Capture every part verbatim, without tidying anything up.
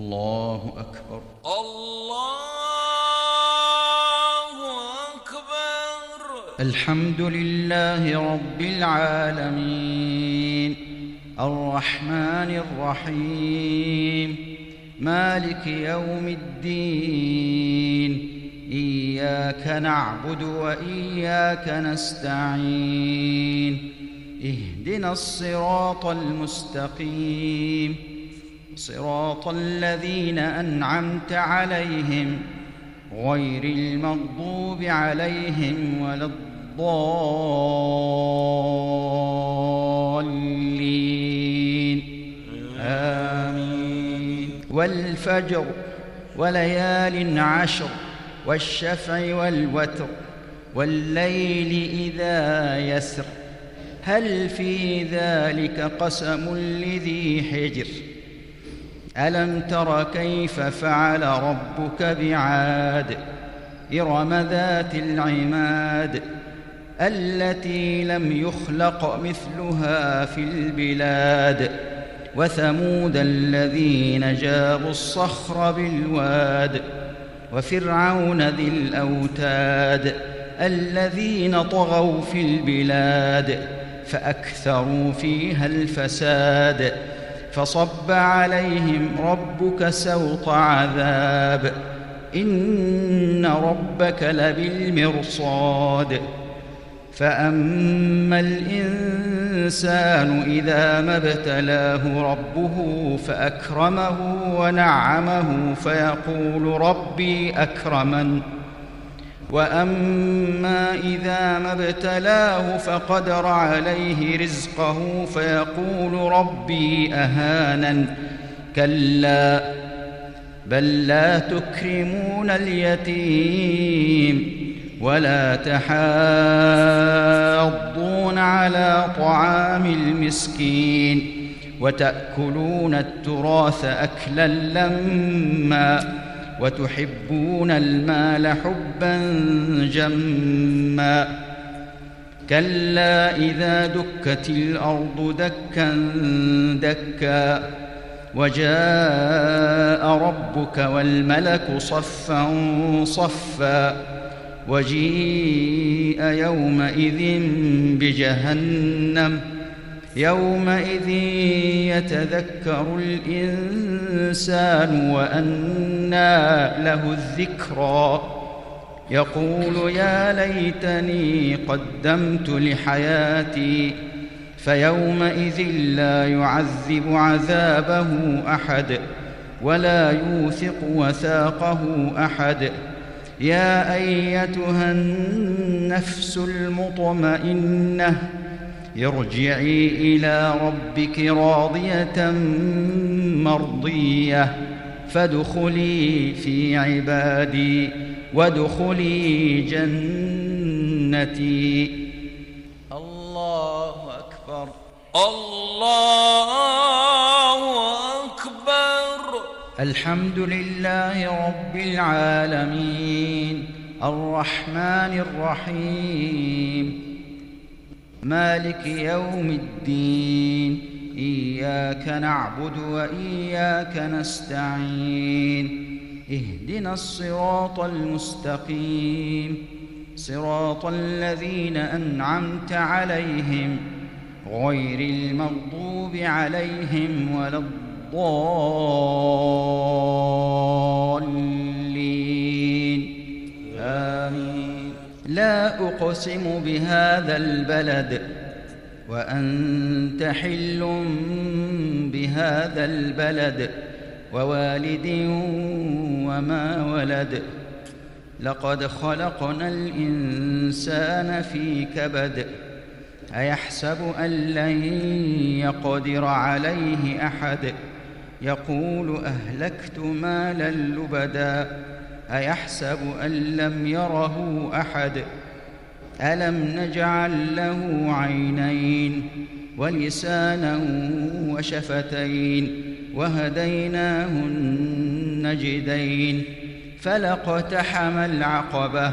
الله أكبر. الله أكبر. الحمد لله رب العالمين الرحمن الرحيم مالك يوم الدين إياك نعبد وإياك نستعين اهدنا الصراط المستقيم صراط الذين أنعمت عليهم غير المغضوب عليهم ولا الضالين آمين. والفجر وليال عشر والشفع والوتر والليل إذا يسر هل في ذلك قسم لذي حجر ألم تر كيف فعل ربك بعاد إرم ذات العماد التي لم يخلق مثلها في البلاد وثمود الذين جابوا الصخر بالواد وفرعون ذي الأوتاد الذين طغوا في البلاد فأكثروا فيها الفساد فصب عليهم ربك سوط عذاب إن ربك لبالمرصاد فأما الإنسان إذا ما ابتلاه ربه فأكرمه ونعمه فيقول ربي أكرمن وأما إذا ما ابتلاه فقدر عليه رزقه فيقول ربي أهانن كلا بل لا تكرمون اليتيم ولا تحاضون على طعام المسكين وتأكلون التراث أكلا لما وتحبون المال حبا جما كلا إذا دكت الأرض دكا دكا وجاء ربك والملك صفا صفا وجيء يومئذ بجهنم يومئذ يتذكر الإنسان وأنى له الذكرى يقول يا ليتني قدمت لحياتي فيومئذ لا يعذب عذابه أحد ولا يوثق وثاقه أحد يا أيتها النفس المطمئنة ارجعي إلى ربك راضية مرضية فادخلي في عبادي وادخلي جنتي. الله أكبر. الله أكبر. الحمد لله رب العالمين الرحمن الرحيم مالك يوم الدين إياك نعبد وإياك نستعين اهدنا الصراط المستقيم صراط الذين أنعمت عليهم غير المغضوب عليهم ولا الضالين آمين. لا أقسم بهذا البلد وأنت حل بهذا البلد ووالد وما ولد لقد خلقنا الإنسان في كبد أيحسب أن لن يقدر عليه أحد يقول أهلكت مالا لبدا أيحسب أن لم يره أحد ألم نجعل له عينين ولسانا وشفتين وهديناه النجدين فلاقتحم العقبة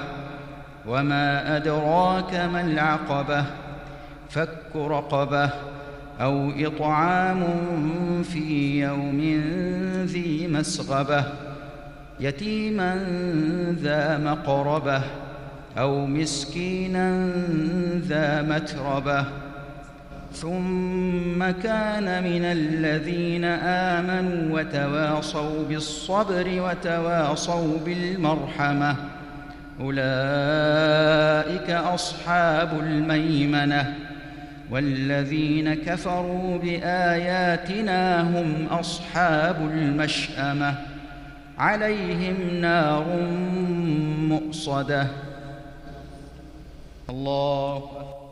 وما أدراك ما العقبة فك رقبة أو إطعام في يوم ذي مسغبة يتيما ذا مقربة أو مسكينا ذا متربة ثم كان من الذين آمنوا وتواصوا بالصبر وتواصوا بالمرحمة أولئك أصحاب الميمنة والذين كفروا بآياتنا هم أصحاب المشأمة عليهم نار مؤصدة. الله